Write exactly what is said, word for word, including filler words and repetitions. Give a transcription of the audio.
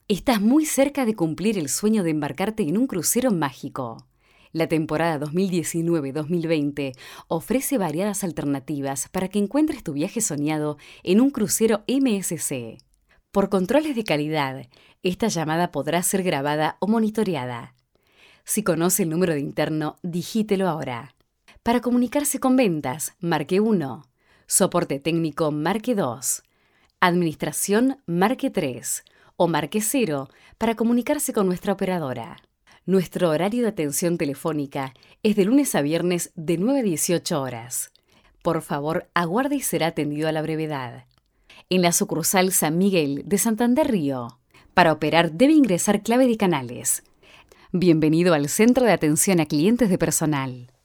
Estás muy cerca de cumplir el sueño de embarcarte en un crucero mágico. La temporada dos mil diecinueve dos mil veinte ofrece variadas alternativas para que encuentres tu viaje soñado en un crucero M S C. Por controles de calidad, esta llamada podrá ser grabada o monitoreada. Si conoce el número de interno, digítelo ahora. Para comunicarse con ventas, marque uno. Soporte técnico, marque dos. Administración, marque tres. O marque cero para comunicarse con nuestra operadora. Nuestro horario de atención telefónica es de lunes a viernes de nueve a dieciocho horas. Por favor, aguarde y será atendido a la brevedad. En la sucursal San Miguel de Santander Río. Para operar debe ingresar clave de canales. Bienvenido al Centro de Atención a Clientes de Personal.